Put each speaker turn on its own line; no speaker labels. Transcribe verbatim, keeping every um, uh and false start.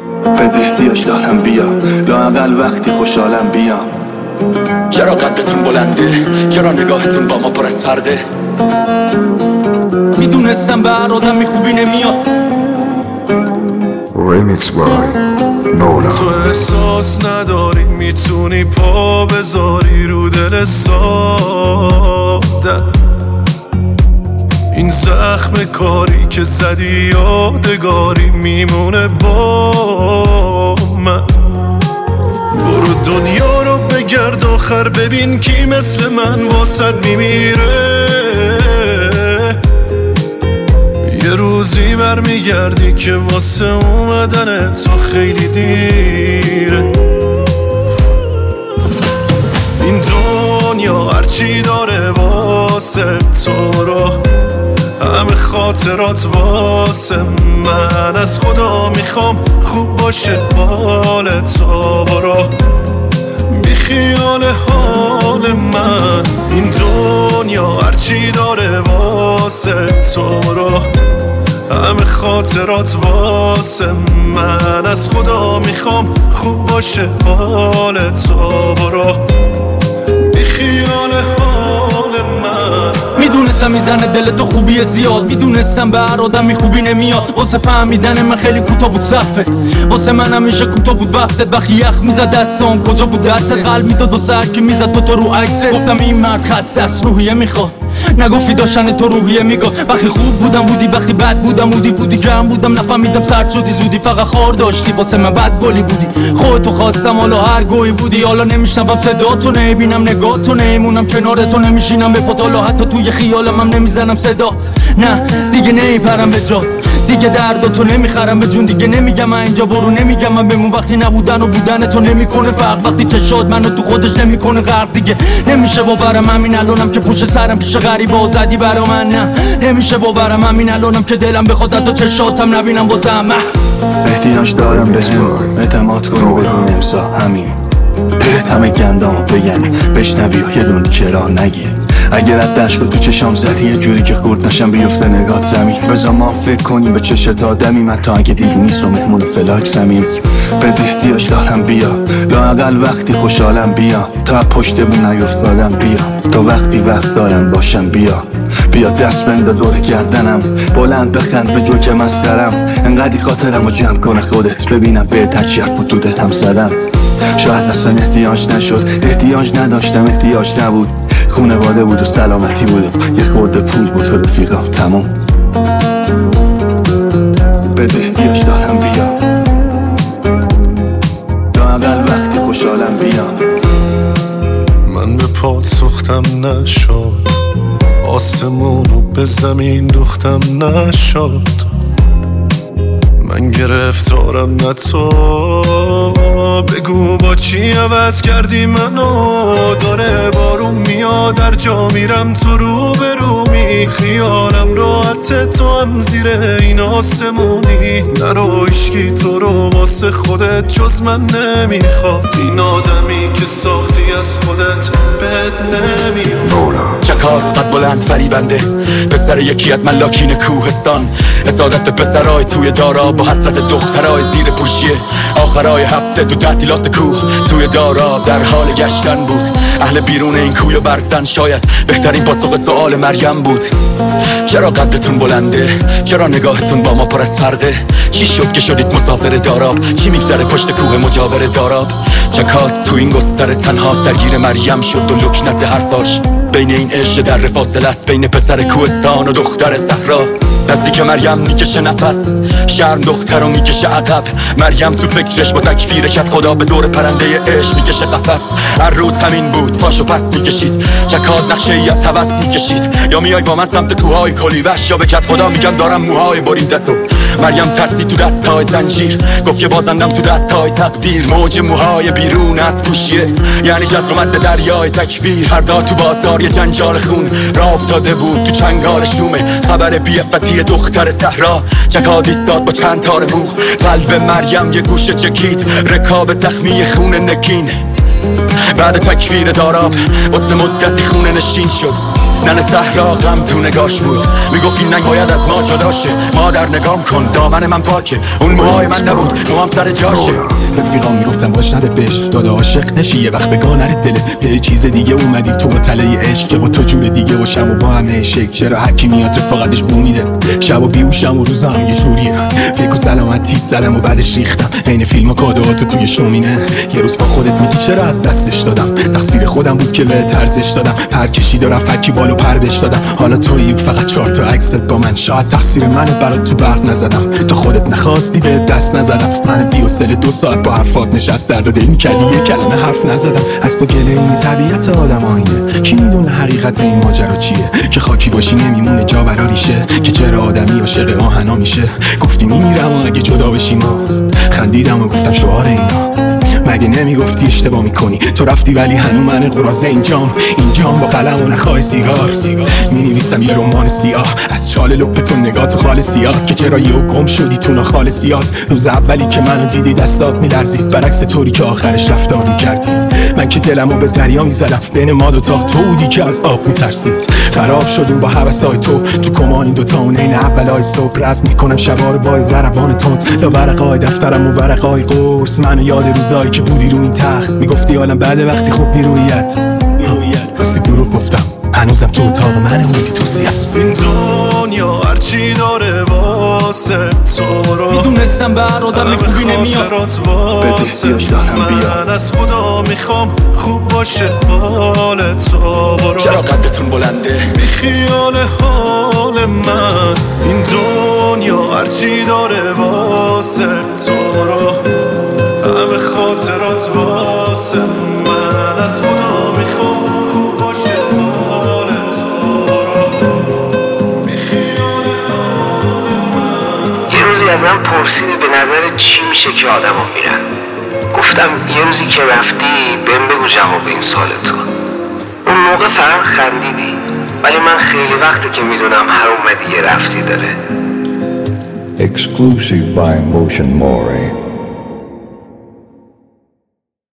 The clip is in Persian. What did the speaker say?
بده احتیاج دارم بیا، لااقل وقتی خوشحالم بیا.
چرا قدتون بلنده؟ چرا نگاهتون با ما پر از فرده؟ میدونستم به هر آدمی خوبی نمیاد.
Remix by Nola.
تو احساس نداری میتونی پا بذاری رو دل ساده، این زخم کاری که زدی یادگاری میمونه با من. برو دنیا رو بگرد آخر ببین کی مثل من واسد میمیره. یه روزی برمیگردی که واسه اومدن تو خیلی دیره. این دنیا هرچی داره واسه تو رو، همه خاطرات واسه من. از خدا میخوام خوب باشه حال تو، برو بی خیال حال من. این دنیا هرچی داره واسه تو رو، همه خاطرات واسه من. از خدا میخوام خوب باشه حال تو، برو بی خیال حال من.
میدونستم میزنه دل تو خوبی زیاد، میدونستم به هر آدمی خوبی نمیاد. واسه فهمیدن من خیلی کوتاه بود سقفت، واسه من همیشه کوتاه بود وقتت. وقتی یخ میزد دستام کجا بود دستت؟ قلب میداد و سر که میزد تو تو رو عکست. گفتم این مرد خسته است روحیه میخواد، نگفتی داشتن تو روحیه میگاد. وقتی خوب بودم بودی، وقتی بد بودم بودی بودی. گرم بودم نفهمیدم سرد شدی زودی، فقط خار داشتی واسه من بد گلی بودی. خودتو خواستم حالا هر گوی بودی. حالا نمیشنوم صداتو، نمیبینم نگاهتو، نمیمونم کنارتو، نمیشینم به پاتالا، حتی توی خیالم هم نمیزنم صدات. نه دیگه نمیپرم به جا، دیگه درداتو نمیخرم به جون. دیگه نمیگم من اینجا برو، نمیگم من بمون. وقتی نبودن و بودن تو نمیکنه فرق، وقتی چشات منو تو خودش نمیکنه غرق. دیگه نمیشه باورم همین الانم که پشت سرم پیش غریبا زدی برا من. نه نمیشه باورم همین الانم که دلم بخواد حتی چشاتم نبینم بازم.
احتیاج دارم بهم، اعتماد کن و بدون امضا همین. بهت همه گندامو بگن بشنوی و یه دونه چرا نگی. اگر از دشت تو چشام زدی یه جوری که خورد نشم بیفته نگات زمین. بذار ما فکر کنیم به چشت آدمی، من تا اگه دیدی نیست و مهمون فلاک زمین. بده احتیاج دارم بیا، لااقل وقتی خوشحالم بیا. تا پشت بون نیفتادم بیا، تا وقتی وقت دارم باشم بیا. بیا دست بنده دور گردنم، بلند بخند به جو که مسترم. انقدی خاطرم رو جمع کنه خودت، ببینم بهتر چی حرف تو دلم زدم. شاید اصلا احتیاج نشد، احتیاج نداشتم، احتیاج نبود. خونواده بود و سلامتی بود، یه خورده پول بود و رفیقام تموم. بده احتیاج دارم بیا، لااقل وقتی خوشحالم بیا.
من به پات سوختم نشد، آسمونو به زمین دوختم نشد. من گرفتارم نه تو، بگو با چی عوض کردی منو. داره بارون میاد در جا میرم تو رو به رومی. خیالم راحت تو هم زیر این آسمونی. نرو عشقی تو رو واسه خودت جز من نمیخواد. این آدمی که ساختی از خودت بد نمیاد.
چکار قد بلند فریبنده، پسر یکی از ملاکین کوهستان. اسادت پسرای توی دارا با حسرت دخترای زیر پوشیه. آخرای هفته تو تعطیلات کوه توی دارا در حال گشتن بود. اهل بیرون این کوی و برزن شاید بهترین پاسخ سوال مریم بود. چرا قدتون بلنده؟ چرا نگاهتون با ما پر از فرده؟ چی شد که شدید مسافر داراب؟ چی میگذره پشت کوه مجاور داراب؟ چکات تو این گستر تنهاست درگیر مریم شد و لکنت حرفاش. بین این عشق در فاصله است، بین پسر کوهستان و دختر صحرا. نزدیک مریم میکشه نفس، شرم دختر رو میکشه عقب. مریم تو فکرش با تکفیر کت خدا به دور پرنده عشق میکشه قفس. هر روز همین بود، پاشو پس میکشید. چکات نقشه ای از هوس میکشید. یا میای با من سمت کوههای کلیوش، یا به کت خدا میگم دارم موهای بریدتو. مریم ترسی تو دستای زنجیر، گفت که بازندم تو دستای تقدیر. موج موهای بیرون از پوشیه، یعنی جزر اومد دریای تکبیر. فردا تو بازار یه جنجال خون راه افتاده بود تو چنگال شومه. خبر بی افتی دختر صحرا، چکاد ایستاد با چند تار مو. قلب مریم یه گوشه چکید، رکاب زخمی خون نگین. بعد تکفیر داراب واسه مدتی خونه نشین شد. نن صحرا غم تو نگاش بود میگفت این ننگ باید از ما جداشه. مادر نگام کن دامن من پاکه، اون موهای من نبود موام سر جاشه.
رفیقام میگفتم باش نده بهش داده عاشق نشی یه وقت بگاه نره دلت به چیز دیگه اومدی تو با تله عشق که با تو جور دیگه باشم و با همه عشق. چرا هرکی میاد تو فقطش بو میده شب و بیوشم و روزم یه جوریه فکر و سلامتیت زدم و بعدش ریختم عین فیلم و کادوهاتو توی شومینه. یه روز با خودت میگی چرا از دستش دادم، تقصیر خودم بود که به ترزش دادم. پر کشید و رفت کی بالو پر بش دادم. حالا تویی فقط چهار تا عکست با من، شاید تقصیر منه برات تو برق نزدم. تا خودت نخواستی به دست نزدم. من بی و سل دو ساعت با حرفات نشست درد و دل میکردی یه کلمه حرف نزدم. از تو گله این طبیعت آدم آینه، کی میدونه حقیقت این ماجرا چیه؟ که خاکی باشی نمیمونه جا برا ریشه، که چرا آدمی عاشق آهنا میشه. گفتی میمیرم و اگه جدا بشیم ما، خندیدم و گفتم شعار اینا. مگه نمیگفتی اشتباه میکنی؟ تو رفتی ولی هنو من قرازه اینجام اینجام با قلم و نخواه سیگار مینویسم یه رمان سیاه از چال لپتون نگاه تو خال سیاه. که چرا یهو گم شدی تو نخال سیاد؟ روز اولی که منو دیدی دستات میلرزید، برعکس طوری که آخرش رفتار میکردی. من که دلمو به دریا میزدم بین ما دوتا، تو بودی که از آب میترسید. خراب شدیم با حوثای تو تو کمان این دوتا اون این اولای صبح رزم میکنم شبار بار زربان تند لا ورقای دفترم و ورقای قرص. منو یاد روزایی که بودی رو این تخت میگفتی حالم بعد وقتی خوب نیرویت راستی دروغ گفتم هنوزم تو اتاق من موندی تو سیت.
این دنیا هرچی داره واسه تو رو
میدونستم بر آدم خوبی نمیاد
واسه من از خدا میخوام خوب باشه حال تو برو.
چرا قدتون بلنده
بی خیال حال من این دنیا هرچی داره واسه تو رو همه خاطرات واسه من از خدا میخوام خوب باشه حال تو برو. بی خیال حال من.
یه روزی از من پرسیدی به نظر چی میشه که آدم ها میرن. گفتم یه روزی که رفتی بهم بگو جواب این سوال تو. اون موقع فقط خندیدی، ولی من خیلی وقته که میدونم هر اومدی یه رفتی داره.
Exclusive by Motion Mori.